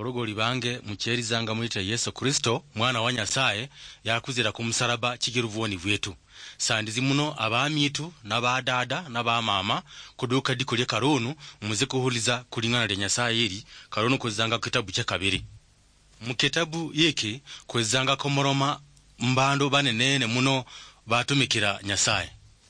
abarogoli bange mucherizanga mulita Yesu Kristo mwana wa Nyasaye yakuzira ku musaraba chigiruvoni bwetu sandizi muno abamitu n'abadada n'abamama kuduka dikolye karonu muze kuhuliza kulingana lya Nyasaye iri karonu kuzanga kitabu cha kabiri mu kitabu yiki kwezanga komoroma mbando banenene muno batumikira Nyasaye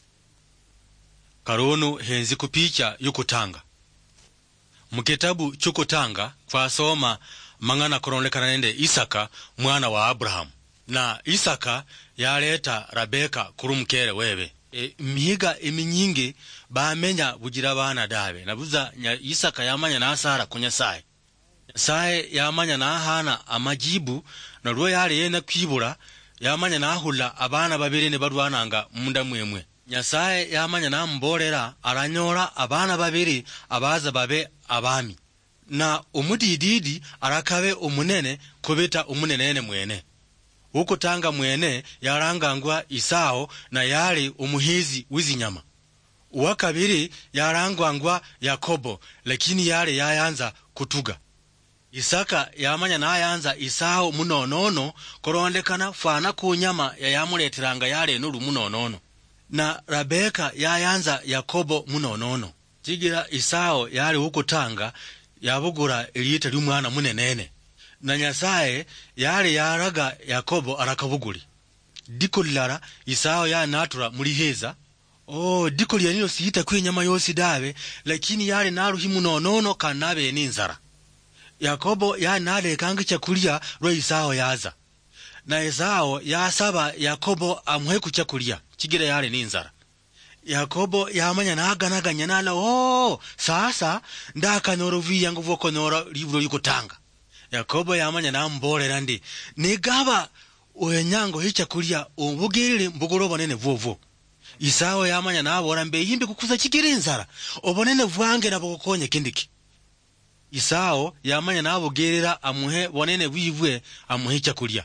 karonu henzi kupicha yukutanga mu kitabu cy'ukutanga twasoma mangana koronekana nende Isaka mwana wa Abraham na Isaka yaleta Rebeka kuri mukere webe mihiga eminyingi bamenya bugira bana dabe nabuza Isaka yamanya na Sara kunyasaye Nyasaye yamanya na Hana amajibu na ruo yale yena kwibura yamanya na hula abana babiri ne barwananga munda mwemwe Nyasaye yamanya na mborera aranyora abana babiri abaza babe abami na umudididi arakabe umunene kubeta umunenene mwene ukutanga mwene yarangangwa Isao na yali umuhizi wizinyama uwakabiri yarangwangwa Yakobo lakini yale yayanza kutuga Isaka yamanya na ayanza Isao munonono korondekana fana kunyama yamuleteranga yale nuru munonono na Rebeka yayanza Yakobo munonono jigira Isao yali ukutanga yabugura eliyita ly'umwana munenene na Nyasaye yali yaraga Yakobo arakabuguli dikollara Isao ya natura muri heza dikoli yanino siyita kwinyama yosi dabe lakini yali naruhi munonono kanabe n'inzara Yakobo ya nale kangi chakulia rwa Isao yaza na Esau yasaba Yakobo amuhe kuchakulia chigira yale n'inzara Yakobo yamanya naganaganya nala sasa ndakanyoroviya nguvo konora liburo yukutanga Yakobo yamanya nambolera ndi nigaba oyenyango hichakulia ubugirire mbugoroba nene vovo Isao yamanya nabora mbe yimbe kukuza chigira inzara obonene vwange nabokonye kindiki Isao yamanya nabogerera amuhe bonene bwivwe amuhe chakulia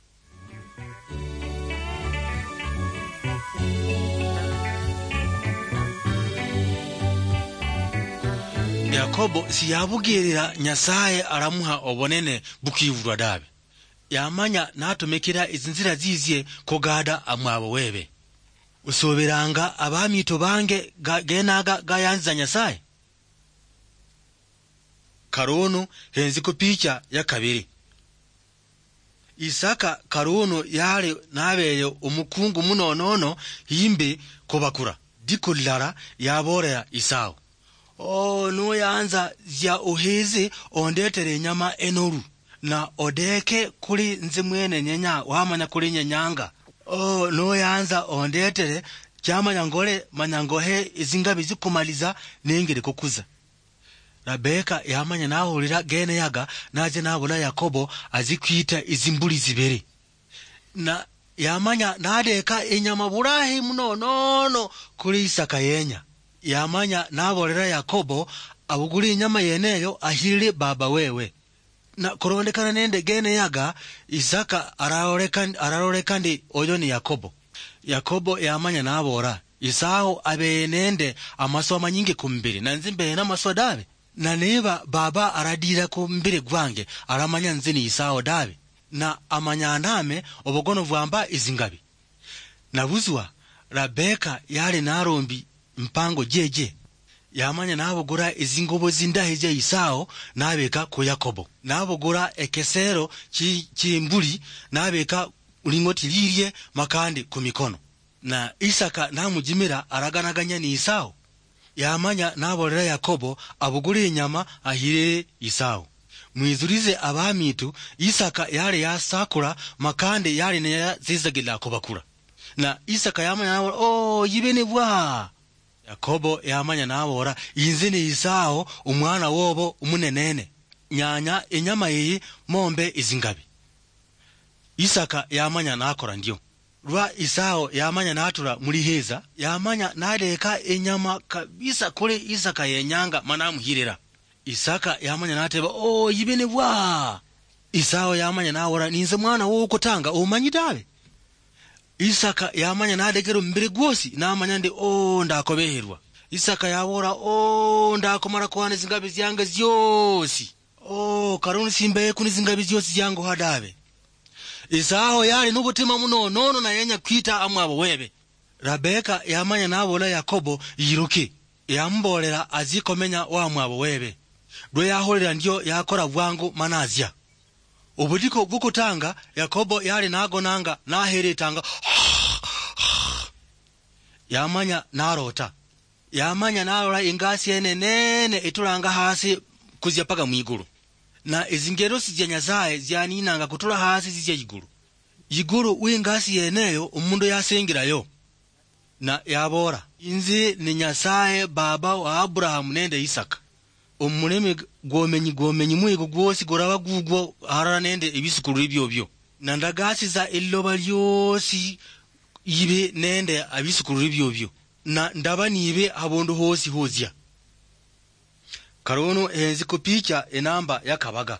Yakobo siyabugerera Nyasaye aramuha obonene bukivurwa dabe yamanya natumekera izinzira zizye kogada amwabo webe usoberanga abamito bange genaga gayanza Nyasaye karonu henzi kupicha ya kabiri Isaka karonu yale nabeye umukungu munonono himbe kubakura dikollara yabora Isao nuyanza zya uhezi ondetere nyama enoru na odeke kuli nzimwene nyenya wamanya kuli nyenyanga nuyanza ondetere chama nyangole manyangohe izingabi zikumaliza nengere kukuza Rebeka yamanya nahulira gene yaga naje nabula Yakobo azikwita izimbuli zibere na yamanya nadeka enyama burahi munonono kuli Isaka yenya yamanya nabolera Yakobo abuguli inyama yeneyo ahirire baba wewe na korondekana nende gene yaga Isaka araroreka ndi oyo ni Yakobo yamanya nabora Isao abenende amaso amanyingi kumbiri na nzimbe na maso dabe na neba baba aradira kumbiri gwange aramanya nzini Isao dabe na amanya name obogono vwamba izingabi nabuzwa Rebeka yali narombi mpango jeje yamanya nabogura izingobo zindaheje Isao nabeka ku Yakobo nabogura ekesero chimbuli nabeka ulingoti lirye makandi ku mikono na Isaka namujimira araganaganya ni Isao yamanya nabolera Yakobo abugura inyama ahire Isao mwizurize abamitu Isaka yale yasakura makande yale ne zizagila kubakura na Isaka yamanya yibene bwa Yakobo yamanya nabora inzini Isao umwana wobo umunenene nyanya enyama yi mombe izingabi Isaka yamanya nakora ndio rwa Isao yamanya natura muri heza yamanya nadeka enyama kabisa kule Isaka yenyanga manamuhirira Isaka yamanya nateba yibene bwa Isao yamanya nawora ninze mwana wo kutanga umanyidabe Isaka yamanya nadekero mbere gwosi namanya ndi ndakobeherwa Isaka yabora ndakomara kwane zingabe zyange zyosi karuni simbe kunizingabi zyosi zyangu hadabe. Isao yali nubutima munonono na yenya kwita amwabo webe. Rabeka yamanya nabola Yakobo yiruke. Yambolera azikomenya wa amwabo webe. Dwe yaholera ndio yakora bwangu manazia. Ubudiko bukutanga Yakobo yali nagonanga naheretanga. Yamanya narota. Yamanya narora ingasi enene itulanga hasi kuzya paka mwiguru. Na izingero sijya Nyasaye zyaninanga kutula hasi zizya yiguru. Yiguru wingasi yeneyo umundu yasengirayo. Na yabora inzi ni Nyasaye baba wa Abrahamu nende Isaka. Umulemi gwomenyi mwigo gwosi goraba gugwo harara nende ibisukuru ibyo. Na ndagasi za iloba lyosi ibe nende abisukuru ibyo. Na ndaba nibe abondo hosi hozya. Karono henzi kupicha enamba yakabaga.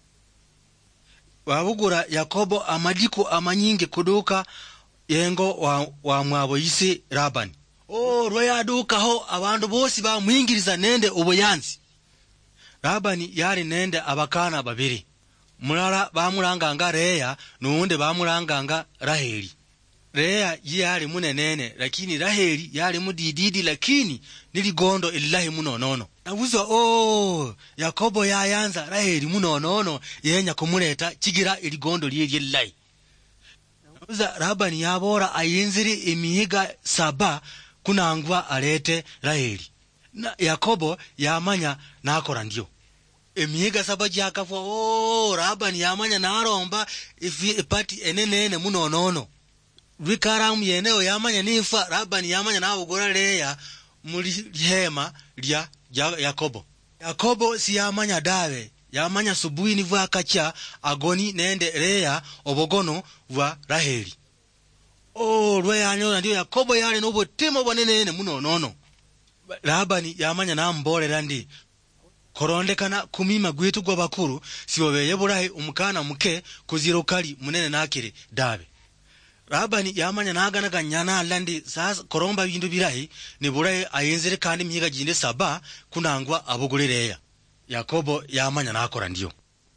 Wabugura Yakobo amadiko amanyinge kuduka yengo wa mwabo yise Labani. Roya duka ho abandu bosi ba mwingiriza nende ubuyanzi. Labani yari nende abakana babiri. Mulala bamulanganga Leya nuwundi bamulanganga Raheli. Leya yali munenene lakini Raheli yali mudididi lakini niligondo illahi munonono. Nabuzo Yakobo yayanza Raheli munonono yenya kumuleta chigira iligondo liye lillahi. Nabuza Labani yabora ayinziri imihiga 7 kunangwa alete Raheli. Na Yakobo yamanya nakora ndio. Imihiga 7 jakafwa Labani yamanya naromba ipati enene munonono. Rikaramu yeneo yamanya nifa Labani yamanya nabugora Leya muri hema lya Yakobo. Yakobo si yamanya dawe yamanya subuhi nivu akacha agoni nende Leya obogono wa Raheli. Rwe yanyora ndio Yakobo yali n'obutima bwanene munonono. Labani yamanya nambolera ndi korondekana kumima gwitu gwa bakuru siobeye burahi umukana muke kuzirokali munene nakire dawe. Labani yamanya naganaga nyana landi sasa koromba bintu birahi ni burahi ayenzere kandi mihiga jinde 7 kunangwa abugulireya. Yakobo yamanya nakora ndio.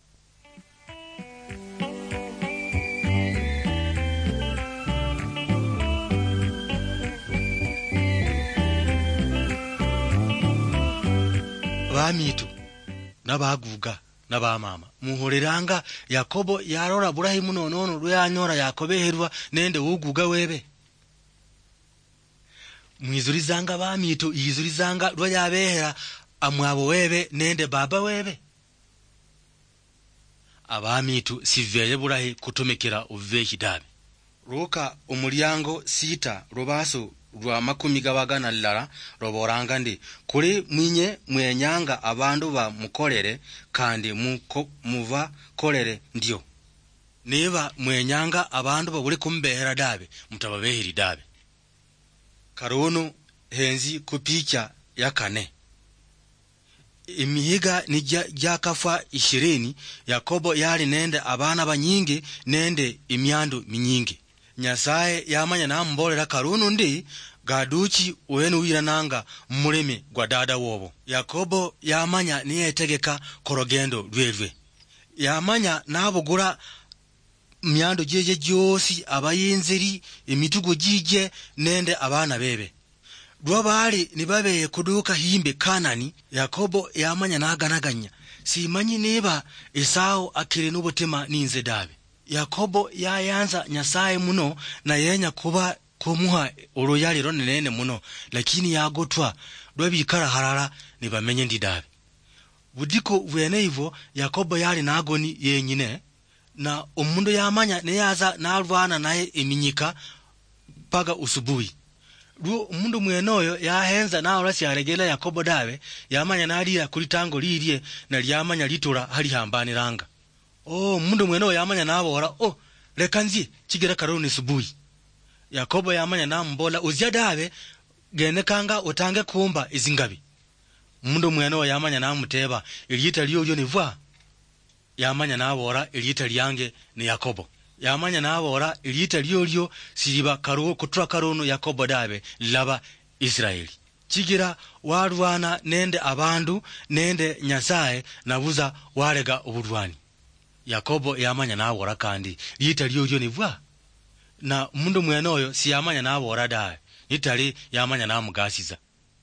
Bamitu nabaguga nabamama muholeranga Yakobo yarora burahi munonono rwanyora yakobeherwa nende uguga webe. Mwizurizanga bamitu yizurizanga rwayabehera amwabo webe nende baba webe. Abamitu siveye burahi kutumikira uvehi dabe. Ruka umulyango 6 rubaso rwa 10 roboranga ndi kuri mwinye mwenyanga abandu ba mukolere kandi muva kolere ndio. Niba mwenyanga abandu babuli kumbehera dabe mutababeheri dabe. Karono henzi kupicha ya 4. Imihiga ni jakafa 20 Yakobo yali nende abana banyingi nende imyandu minyingi. Nyasaye yamanya nambolera Karono ndi gaduchi uwenu wirananga muleme gwa dada wobo. Yakobo yamanya niyetegeka korogendo lwelwe. Yamanya nabugura myando jeje josi abayinziri imitugo jije nende abana bebe. Dwabali nibabe kuduka himbe Kanani. Yakobo yamanya naganaganya simanyi niba Esau akiri n'ubutima ninze dabe. Yakobo yayanza Nyasaye muno na yenya kuba kumuha uroyaliro nenene muno lakini yagotwa dwabikara harara nibamenye ndidabe. Budiko bwene hivyo Yakobo yali nagoni yenyine na umundu yamanya neyaza nalwana naye iminyika paga usubuhi. Umundu mwenoyo yahenza na orasi yaregela Yakobo dawe yamanya nalira kulitango lirye na lyamanya litura hali hambaniranga. Umundu mwenoyo yamanya nabora lekanzi chigera Karoni subuhi. Yakobo yamanya nambola uzya dawe genekanga utange kumba izingabi. Umundu mwenoyo yamanya namuteba iliyita liyo nivwa. Yamanya nabora iliyita liyange ni Yakobo. Yamanya nabora iliyita liyo siriba kutura Karono Yakobo dawe laba Israeli. chigira warwana nende abandu nende Nyasaye nabuza walega obulwani. Yakobo yamanya nabora kandi litali lyo nibwa na mundu mwene oyo siyamanya nabora dawe litali yamanya namugasiza.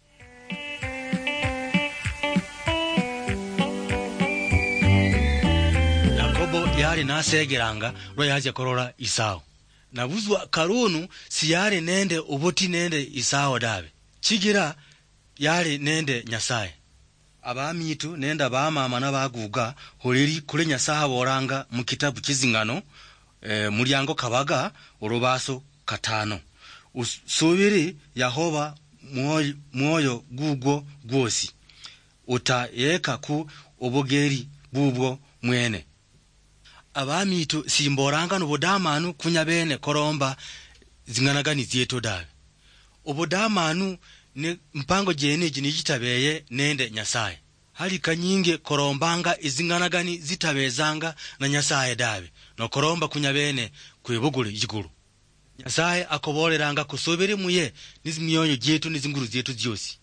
Yakobo yali nasegeranga lwa yaje korola Isao. Nabuzwa Karunu siyali nende obuti nende Isao dawe chigira yali nende Nyasaye. Abamitu nende abamama n'abaguga holiri kule Nyasaye aboranga mu kitabu kizingano mulyango kabaga urubaso 5 usubiri Yehova mwoyo gugwo gwosi utayeka ku obogeri bubwo mwene. Abamitu simboranga n'obudamanu kunya bene koromba zinganagani zieto dawe. Obudamanu ni mpango jene jini jitabeye nende Nyasaye. Hali kanyinge korombanga izinganagani zitabezanga na Nyasaye dawe. No koromba kunya bene kwebugule jiguru. Nyasaye akoboleranga kusobere muye nizimiyonyo jetu nizinguru zetu zyosi.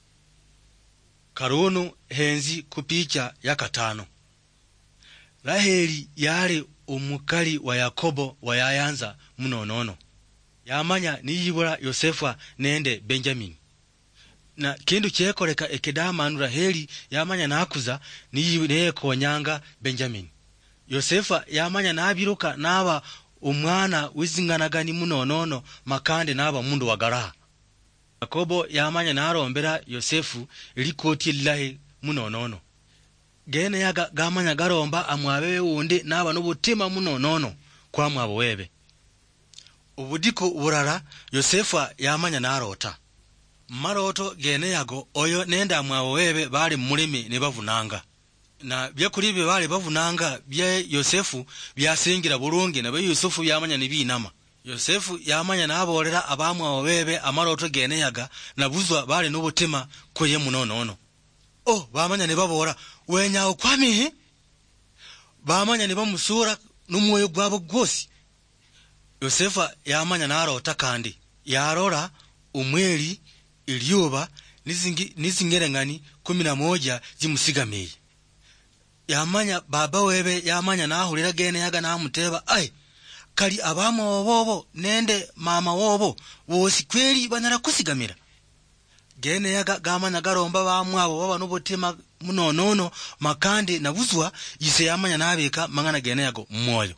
Karunu henzi kupicha ya 5. Raheli yali umukali wa Yakobo wayayanza munonono. Yamanya niyibura Yosefa nende Benjamin. Na kindu kyekoleka ekidamanu Raheli yamanya nakuza niye konyanga Benjamin. Yosefa yamanya nabiruka naba umwana wizinganagani munonono makande naba mundu wagara. Yakobo yamanya narombera Yosefu ilikoti lillahi munonono. Gene yaga gamanya garomba amwabewe wundi naba n'obutima munonono kwa mwabowebe. Ubudiko burara Yosefa yamanya narota. Maroto gene yago oyo nenda amwabowebe bali mulimi ne bavunanga. Na byakuli bye bali bavunanga bye Yosefu byasingira bulungi na bye Yusufu yamanya nibinama. Yosefu yamanya nabolera abamwabowebe amaroto gene yaga nabuzwa bali n'obutima koye munonono. Oh, bamanya ne babora wenya okwamihe. Bamanya ne bamusura n'umwoyo gwabo gwosi. Yosefa yamanya narota kandi yarora umweli ilyoba nizingerengani 11 zimusigamiye. Yamanya baba webe yamanya nahulira gene yaga namuteba ai kali abama wobo nende mama wobo wosi kweli banara kusigamira. Gene yaga gamanya garomba bamwabo baba n'obutima munonono makandi nabuzwa yise yamanya nabeka mangana gene yago mmoyo.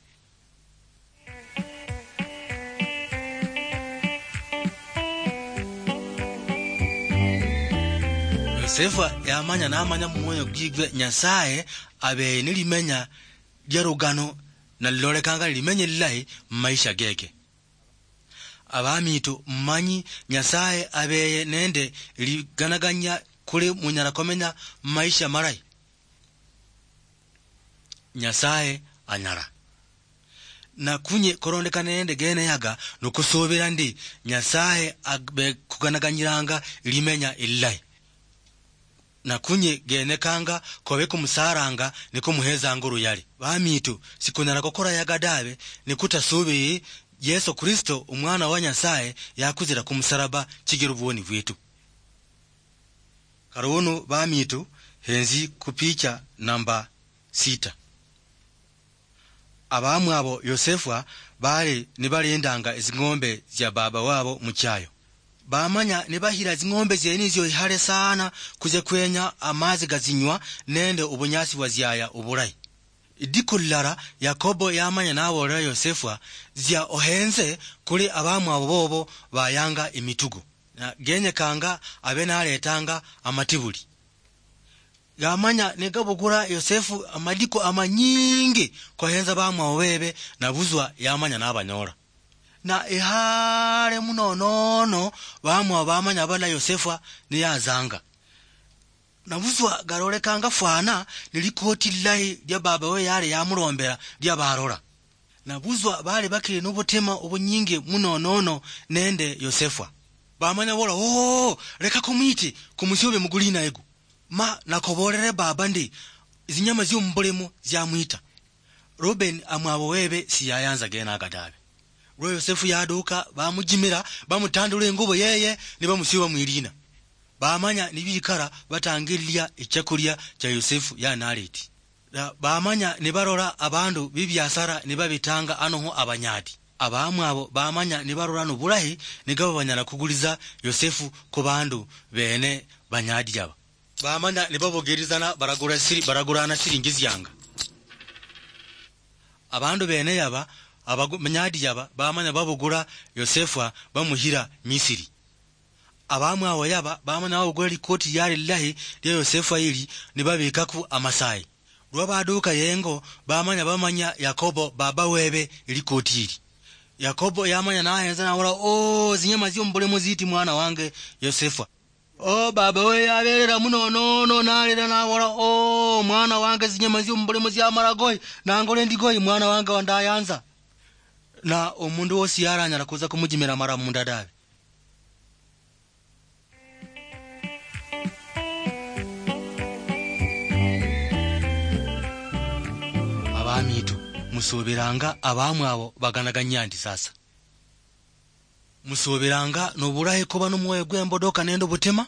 Yosefa yamanya namanya mmoyo gigwe Nyasaye abe nilimenya lyarugano na lolekanga limenye lillahi maisha geke. Abamitu mmanyi Nyasaye abeye nende liganaganya kule munyara komenya maisha marai. Nyasaye anyara. Na kunye korondeka nende gene yaga nukusobera ndi Nyasaye agbe kuganaganyiranga limenya illai. Na kunye gene kanga kobe kumusaranga niko muheza nguru yali. Bamitu sikunyara kokora yaga dawe nikutasobe Yesu Kristo umwana wa Nyasaye yakuzira kumusaraba chigirubuoni bwetu. Karunu bamitu henzi kupicha namba 6. Abamwabo Yosefa bali nibalendanga izingombe zya baba wabo muchayo. Bamanya nibahira zingombe zenizyo ihale sana kuze kwenya amazi gazinywa nende ubunyasi waziaya uburai. Idikullara Yakobo yamanya nabolera Yosefa zya ohenze kuli abamwabo bobo bayanga imitugo. Na genye kanga abena aletanga amatibuli. Yamanya negabugura Yosefu amadiko amanyingi kohenza bamwabowebe nabuzwa yamanya nabanyora. Na ihare munonono bamanya bala Yosefa niyazanga. Nabuzwa garolekanga fwana nilikoti lillahi lya baba we yale yamurombera lya barora. Nabuzwa bali bakiri n'obutima obunyingi munonono nende Yosefa. Bamanya bola leka kumiti kumusyobe mugulina ego. Ma nakobolere baba ndi izinyama zyo mbolemo zyamuita. Ruben amwabowebe siyayanza gena agadabe. Yosefu yaduka bamujimira bamutandula engobo yeye ne bamusiba mwirina. baamanya nibikara batangilya ekyakulya kya Yosefu ya Naleti. Baamanya nibarora abandu bibyasara nibabitanga anoho abanyadi. Abamwe abo baamanya nibarora nobulahi nigabo banyala kuguliza Yosefu ku bandu bene banyadi aba. Baamanya nibabogerizana baragurana siringizi yanga. Abandu bene yaba abanyadi yaba baamanya babugura Yosefu bamuhira Misiri. Abamwe abo yaba baamanya babugura likoti yali lahi lya Yosefu ili nibabikaku amasayi. Lwabaduka yengo bamanya Yakobo baba webe likoti ili. Yakobo yamanya nahenza nawora zinyama zyombulemu ziti mwana wange Yosefu. Baba we yaberera munonono nalera nawora mwana wange zinyama zyombulemu zyamaragoi nangole ndigoi mwana wange wandayanza. Na omundu wosi yaranyala kuza kumujimira mara mundadabe. Abamitu musoberanga abamwe abo baganaganya ndi sasa. Musoberanga nobulahe kuba n'omwoyo gw'embodoka nendo butema.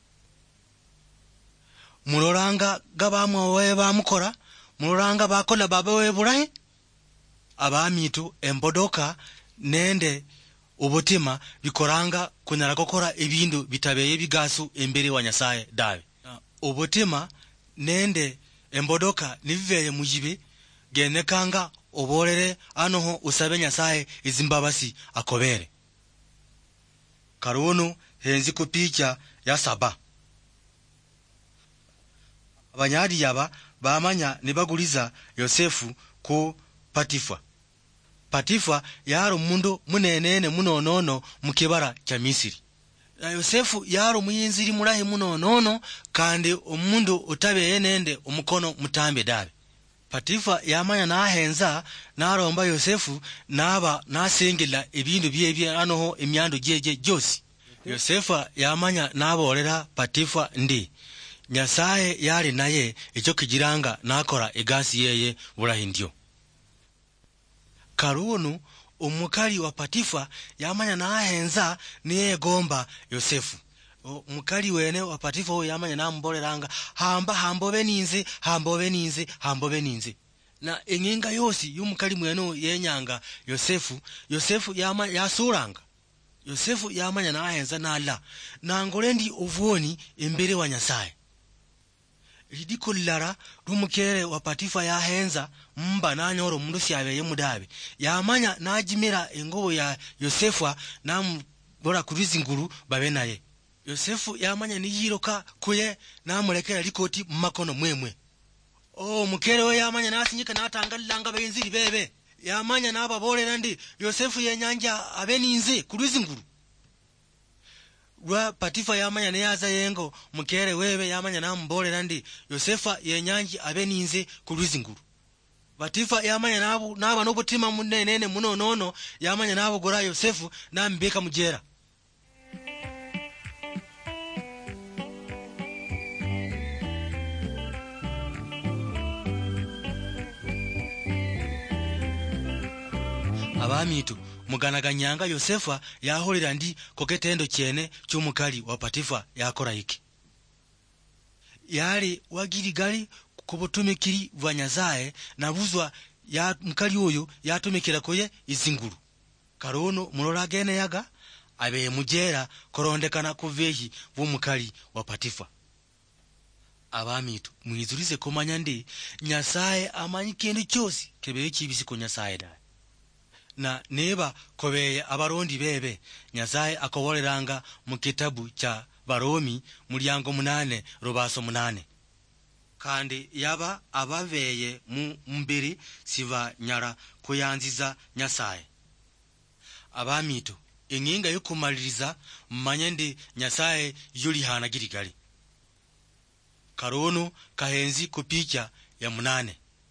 Muloranga gabamwe owe bamukora, muloranga bakola baba we bulahe. Abamitu embodoka nende obutima bikoranga kunyala kokora ebindu bitabeye bigasu embere wa Nyasaye dawe. Obutima nende embodoka niveye mujibe genekanga oborere anoho usabe Nyasaye izimbabasi akobere. Karuno henzi ku picha ya Saba. Abanyadi yaba baamanya nibaguliza Yosefu ku Patifa. Patifa yari omundu munenene munonono mukibara kya Misiri. Na Yosefu yari omuyinziri mulahi munonono kandi omundu otabeye nende omukono mutambe dabe. Patifa yamanya nahenza naromba Yosefu naba nasengela ebindu byebye anoho emyando jeje josi. Yosefu yamanya naborera Patifa ndi Nyasaye yali naye ekyo kijiranga nakora egasi yeye bulahi ndio. Karuno omukali wa Patifa yamanya nahenza niye gomba Yosefu. Mukali wene wa Patifa oyo yamanya namboleranga hambobe ninze. Na engenga yosi y'omukali mwene yenyanga Yosefu yasuranga. Yosefu yamanya nahenza nala nangole ndi ovwoni embere wa Nyasaye. Lidikollara lumukere wa Patifa yahenza mba nanyoro mundu syabeye mudabe. Yamanya najimira engobo ya Yosefu namubora kurizinguru babe naye. Yosefu yamanya niyiroka kuye namulekera likoti mumakono mwemwe. Mukere we yamanya nasinyika natangalanga benziri bebe. Yamanya nababolera ndi Yosefu yenyanja abeninze kurizinguru. Lwa Patifa yamanya neyaza yengo mukere wewe yamanya nambolera ndi Yosefa yenyanji abeninze kurizinguru. Patifa yamanya naba nobutima munenene munonono yamanya nabogora Yosefu nambeka mujera. Abamitu muganaganyanga Yosefu yaholera ndi koketendo kyene cy'omukali wa Patifa yakora iki. Yali wagirigali kubutumikiri bwa Nyasaye nabuzwa ya mukali oyo yatumikira koye izinguru. Karono mulora gene yaga abe mujera korondekana kuvehi bw'omukali wa Patifa. Abamitu mwizurize komanya ndi Nyasaye amanyi kintu cyose kebeye kibisiko Nyasaye da. Na neba kobeye abarondi bebe Nyasaye akoboleranga mu kitabu kya Baromi mulyango 8 rubaso 8. Kandi yaba abaveye mu mbiri siva nyara kuyanziza Nyasaye. Abamitu inginga yokumaliriza mmanye ndi Nyasaye yuli hana girigali. Karono kahenzi ku picha ya 8.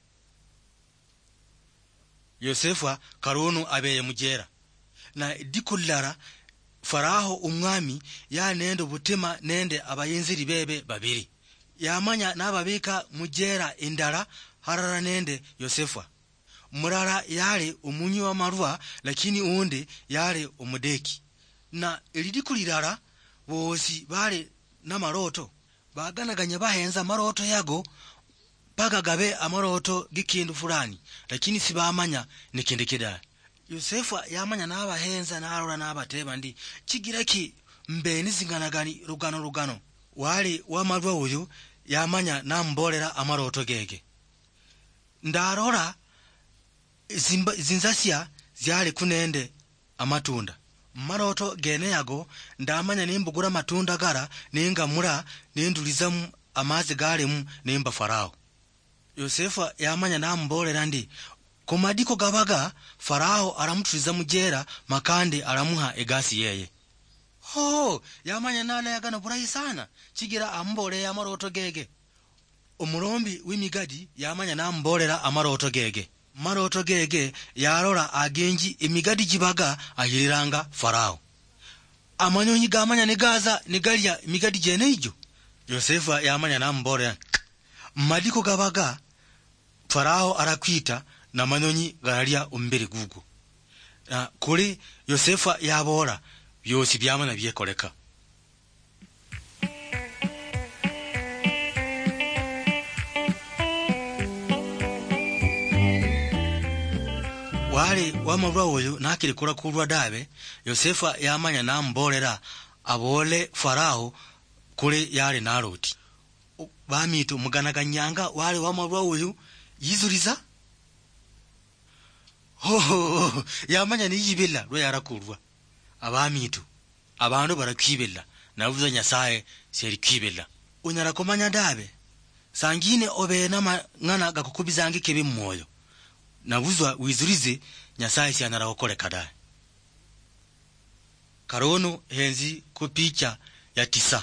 Yosefu Karono abeye mujera. Na dikullara Faraho umwami ya nendo butima nende abayinziri bebe babiri. Yamanya nababika mujera indara harara nende Yosefu. Murara yale omunyi wa marwa lakini undi yale omudeki. Na elidikulirara bosi bale n'amaroto baganaganya bahenza amaroto yago paka gabe amaroto gikindu fulani lakini sibamanya nikindi kidala. Yosefu yamanya n'abahenza n'alora n'abateba ndi kigiraki mbeni zinganagani rugano wali wamalwa uyu yamanya nambolera amaroto gege ndarora zinzasya zyali kunende amatunda maroto gene yago ndamanya nimbugura matunda gara ningamura nindulizamu amazi galemu nimba Farao. Yosefu yamanya nambolera ndi kumadiko gabaga Farao aramutuliza mujera makandi aramuha egasi yeye. Yamanya nana yagana burayi sana kigira ambole amaroto gege. Omurombi w'imigadi yamanya nambolera amaroto gege. Maroto gege yarora agenji imigadi jibaga ahiriranga Farao. Amanyonyi gamanya negaza negalya imigadi jene ijo. Yosefu yamanya nambolera madiko gabaga Farao arakwita na manyonyi galya umbere gugu. Kuri Yosefu yabora byosi byamana byekoleka. Wali wamalwa uyu nakiri kura kulwa dabe Yosefu yamanya nambolera abole Farao kuri yali naroti. Bamitu muganaganyanga wali wamalwa uyu yizuriza. Yamanya niyibilla lwe yarakulwa. Abamitu abantu barakwibella navuza Nyasaye seri kwibella. Unyara komanya dabe sangine obe ngana gakukubizange kebe mmoyo navuzwa wizurize Nyasaye si anara okole kadai. Karono henzi ku picha ya 9.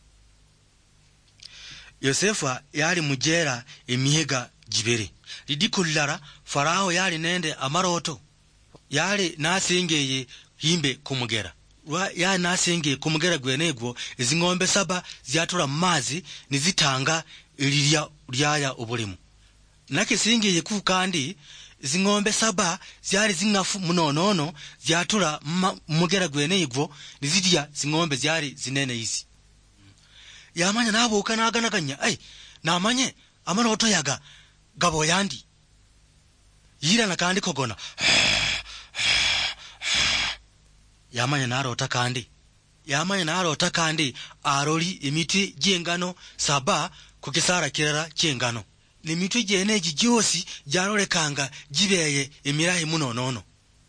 Yosefu yali mujera emihega jibere lidikullara Farao yali nende amaroto yali nasengeye himbe kumugera ya nasenge kumugera gwenegwo izingombe 7 zyatula mazi nizitanga ilirya lyaya obulimu nake singeye ku kandi zingombe 7 zyali zingafu munonono zyatula mugera gwenegwo nizidya zingombe zyali zinene isi. Yamanya nabo kanaganaganya namanye amaroto yaga gaboyandi yira nakandi kogona yamanya narota kandi aroli imiti jengano 7 kukisara kirara kyengano nimiti jene jyosi jarolekanga jibeye emirahi munonono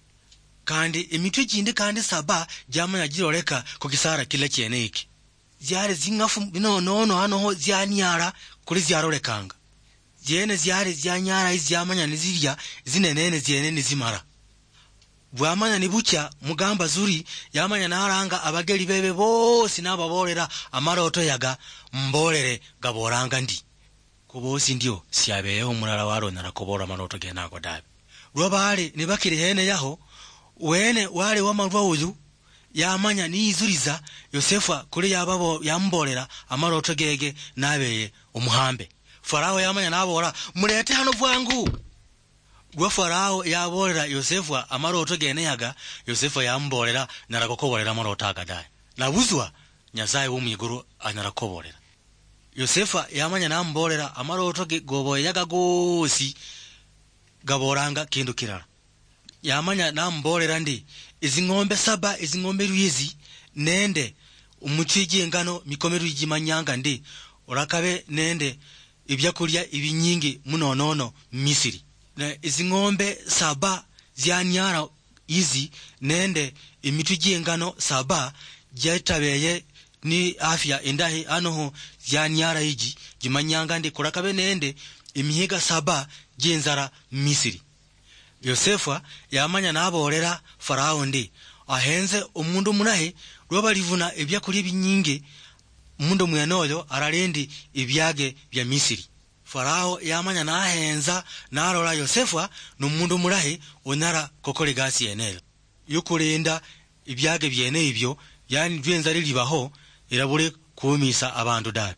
kandi imiti jindi kandi 7 jamanya jiroleka kukisara kila kyene iki zyari zingafu munonono hano ho zyanyara kuri zyarolekanga jene zyari zyanyara izyamanya nizirya zinenene zyene nizimara. Bwamanya nibucha mugamba zuri yamanya naranga abageli bebe bose nababolera amaroto yaga mbolere gaboranga ndi kubosi ndio siabeyeho mulala waro narakobora amaroto genako dabe rwabale nibakiri hene yaho wene wale wamalwa uyu yamanya nizuriza Yosefu kuri yababo yambolera amaroto gege nabeye umuhambe. Farao yamanya nabora mulete hano bwangu. Gwa Farao yabolera Yosefu amaroto gene yaga Yosefu yambolera narakokobolera amaroto agadai nabuzwa Nyasaye w'umwiguru anarakobolera. Yosefu yamanya nambolera amaroto gobo yaga gosi gaboranga kindu kirara. Yamanya nambolera ndi izingombe 7 izingombe rwizi nende umuciji ngano mikomeru y'imanyanga ndi urakabe nende ibyakurya ibinyingi munonono Misiri na izingombe 7 zyanyara izi nende imituji ngano 7 jatabeye ni afya endahi anoho zyanyara iji jimanyanga ndi kurakabe nende imihiga 7 jenzara Misiri. Yosefu yamanya nabolera Farao ndi ahenze omundu munahe rwabalivuna ebyakurya binyingi mundu mwenoyo ararendi ibyage bya Misiri. Farao yamanya nahenza narora Yosefu n'omundu murahe onara kokole gasi enelo yukulinda ibyage byene ibyo yani dwenzari libaho irabure kumisa abantu dabe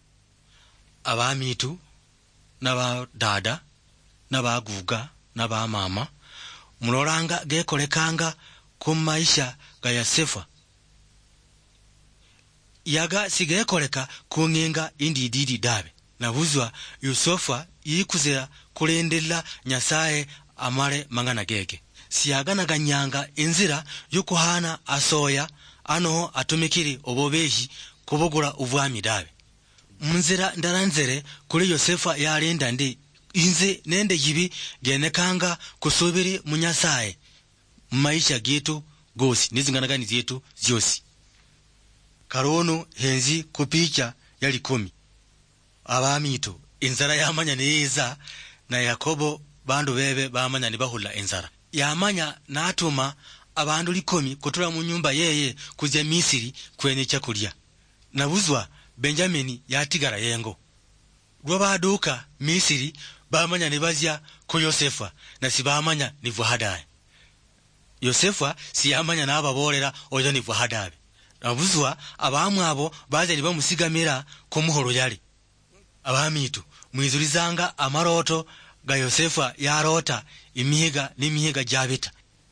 abamitu n'abadada n'abaguga n'abamama muloranga gekolekanga ku maisha ga Yosefu yaga sigekoleka kungenga indididi dabe nabuzwa Yusufa yikuzera kulendela Nyasaye amale mangana gege siyagana ganyanga inzira yukuhana asoya ano atumikiri obobehi kubugura ubwami dabe munzira ndaranzere kuri Yosefa yalinda ndi inze nende yibi genekanga kusubiri munyasaye maisha gitu gosi nizinganaga zetu zyosi karono henzi kupicha yali 10 abamito inzara yamanya neza na Yakobo bandu bebe bamanya nibahula inzara yamanya natuma abandu 10 kutula mu nyumba yeye kuzya Misiri kwenye chakulya nabuzwa Benjamini yatigara yengo rwabaduka Misiri bamanya nibazya ku Yosefa na sibamanya nivu hadaye Yosefa siyamanya nababolera oyo nivu hadabe nabuzwa abamwabo bazali bamusigamira ku muhoro yali abamitu mwizurizanga amaroto ga Yosefa yarota imihiga n'imihiga jabita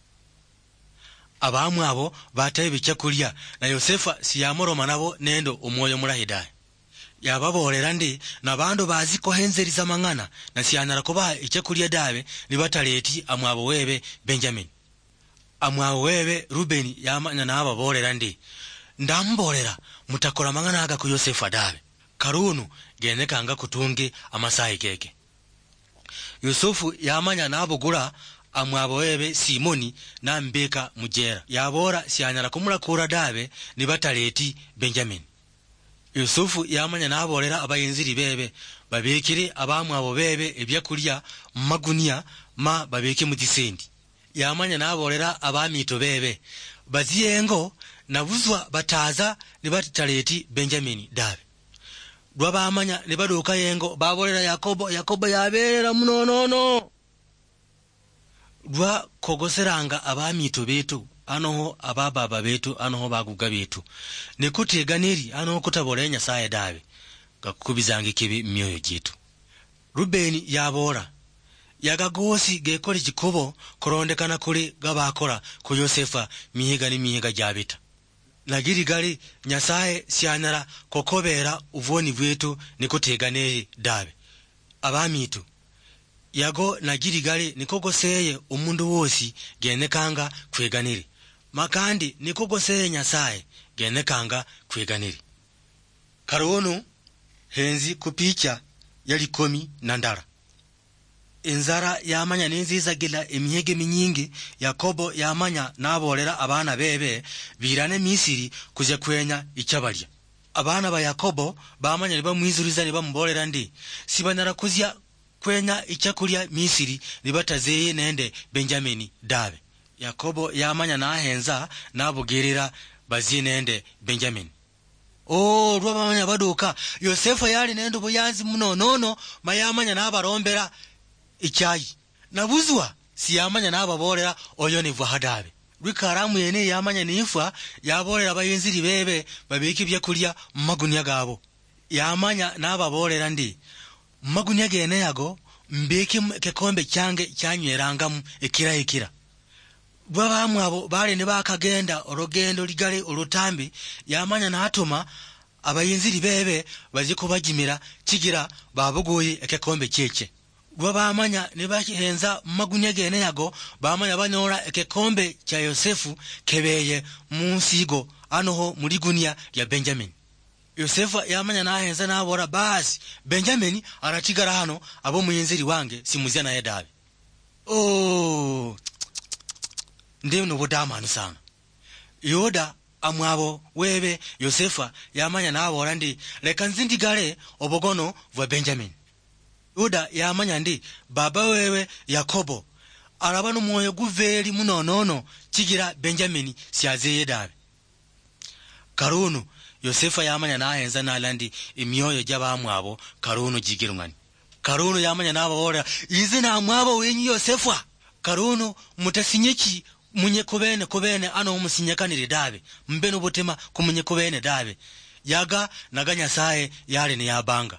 abamwabo bataye cyakulya na Yosefa siyamoroma nabo nendo umwoyo murahidaye yababolera ndi nabandu bazi ko henzeriza mangana na siyanara kuba icyakulya dabe nibataleti amwabo webe Benjamin amwabo webe Rubeni yamanya nababolera ndi ndambolera mutakora mangana aga ku Yosefa dabe karunu genekanga kutunge amasayi keke Yusufu yamanya nabugura amwabo webe Simoni na mbeka mujera yabora sianyara kumurakura dabe nibataleti Benjamin Yusufu yamanya nabolera abayinziri bebe babekire abamwabo bebe ebyakulya magunia ma babeke mu disendi yamanya nabolera abamito bebe baziyengo nabuzwa bataza nibataleti Benjamin dabe rwabamanya nibaduka yengo babolera Yakobo yaberera munonono rwa kogoseranga abamito betu anoho abababa betu anoho baguga betu nikuteganiri anoho kutabolera Nyasaye dabe gakubizanga kibi myoyo gitu Rubeni yabora yagagosi gekora ikikobo korondekana kuri gabakora ku Yosefa mihiga ni mihiga jabita nagirigali Nyasaye sianara kokobera uvoni bwetu nikuteganiri dabe abamitu yago nagirigali nikogoseye umundu wosi genekanga kweganiri makandi nikogoseye Nyasaye genekanga kweganiri karono henzi kupicha yali 10 na ndara inzara yamanya ninziza gila emihege minyingi Yakobo yamanya nabolera abana bebe birane Misiri kuje kwenya ichabalya abana ba Yakobo bamanya niba mwizuriza niba mbolera ndi sibanara kuzya kwenya ichakulya Misiri nibatazeye nende Benjamini dabe Yakobo yamanya nahenza nabugerera bazinende Benjamin rwabamanya baduka Yosefa yali nendo buyanzi munonono mayamanya nabarombera icyayi nabuzwa siyamanya nababolera oyo nivu hadabe rwikaramu yene yamanya nifa yabolera abayinziri bebe babiki byakulya magunya gabo yamanya nababolera ndi magunya gene yago mbiki kekombe cyange cyanywerangamu ikira bwabamwabo bale ne bakagenda orogendo ligale olutambi yamanya natuma abayinziri bebe bazikubagimira kigira babugoye ekekombe kyeke bwabamanya ne bahenza magunya gene yago bamanya banyora ekekombe kya Yosefu kebeye munsigo anoho muri gunia lya Benjamin Yosefa yamanya nahenza nabora basi Benjamin aratigara hano abo muyinziri wange simuzya na yedabe ndiyo nobudamanu sana Yoda amwabo webe Yosefa yamanya nabora ndi leka nzindigale obogono bwa Benjamin Yoda yamanya ndi baba wewe Yakobo arabano mwoyo guveri munonono kigira Benjamin siazeye dabe karuno Yosefa yamanya nahenza nalandi imyoyo jabamwabo karuno jigirungani karuno yamanya nabora izina amwabo wenyi Yosefa karuno mutasinyeki munye kubene ano umusinyakanire dabe mbeno botema kumunye kubene dabe yaga naganya saye yale ne yabanga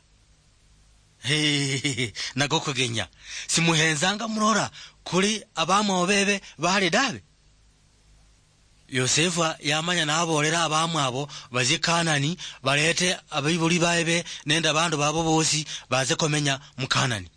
nagoko genya simuhenzanga murora kuri abamwo bebe bale dabe Yosefu yamanya n'abolera abamwe abo baze Kanani balete abayibuli baebe nenda bandu babo bosi baze komenya mu Kanani.